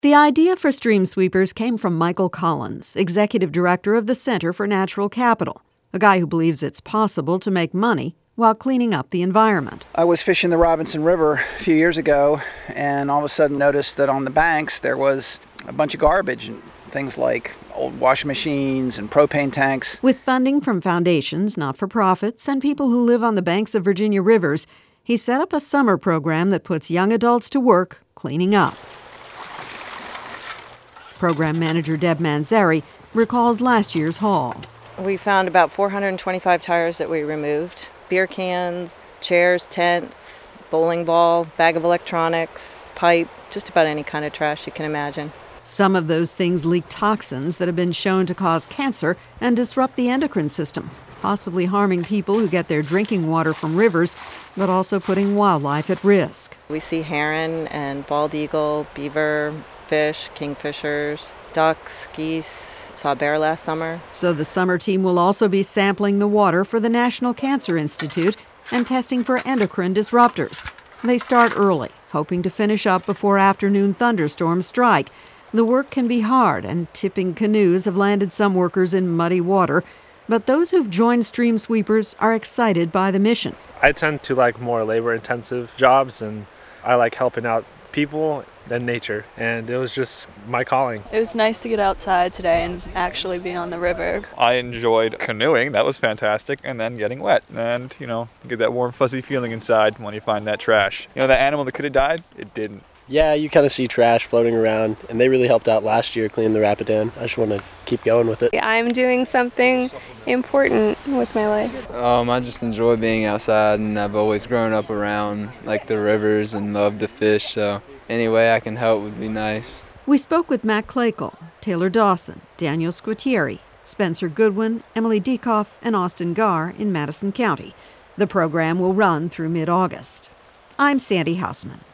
The idea for stream sweepers came from Michael Collins, executive director of the Center for Natural Capital, a guy who believes it's possible to make money while cleaning up the environment. I was fishing the Robinson River a few years ago and all of a sudden noticed that on the banks there was a bunch of garbage and things like old washing machines and propane tanks. With funding from foundations, not-for-profits, and people who live on the banks of Virginia rivers, he set up a summer program that puts young adults to work cleaning up. Program manager Deb Manzeri recalls last year's haul. We found about 425 tires that we removed. Beer cans, chairs, tents, bowling ball, bag of electronics, pipe, just about any kind of trash you can imagine. Some of those things leak toxins that have been shown to cause cancer and disrupt the endocrine system, possibly harming people who get their drinking water from rivers, but also putting wildlife at risk. We see heron and bald eagle, beaver, fish, kingfishers, ducks, geese. Saw a bear last summer. So the summer team will also be sampling the water for the National Cancer Institute and testing for endocrine disruptors. They start early, hoping to finish up before afternoon thunderstorms strike. The work can be hard, and tipping canoes have landed some workers in muddy water. But those who've joined stream sweepers are excited by the mission. I tend to like more labor-intensive jobs, and I like helping out people and nature, and it was just my calling. It was nice to get outside today and actually be on the river. I enjoyed canoeing, that was fantastic, and then getting wet, and get that warm fuzzy feeling inside when you find that trash. That animal that could have died, it didn't. Yeah, you kind of see trash floating around, and they really helped out last year cleaning the Rapidan. I just want to keep going with it. I'm doing something important with my life. I just enjoy being outside, and I've always grown up around the rivers and loved to fish, so any way I can help would be nice. We spoke with Matt Claykel, Taylor Dawson, Daniel Squitieri, Spencer Goodwin, Emily Dekoff, and Austin Garr in Madison County. The program will run through mid-August. I'm Sandy Hausman.